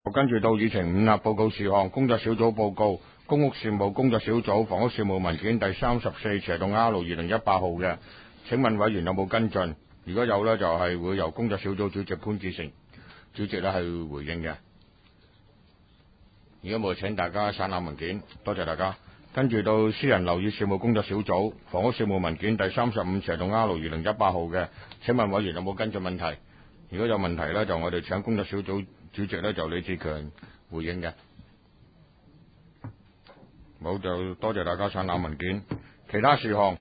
跟住到議程5啦，報告事項，工作小組報告，公屋事務工作小組房屋事務文件第34/R2018號嘅，請問委員有冇跟進？如果有呢，就係會由工作小組主席潘志成主席呢係回應嘅。如果冇，請大家散覽文件，多謝大家。跟住到私人樓宇事務工作小組房屋事務文件第35/R2018號嘅，請問委員有冇跟進問題？如果有問題呢，就我哋請工作小組主席呢就李志強回應嘅。冇，就多謝大家散覽文件。其他事項。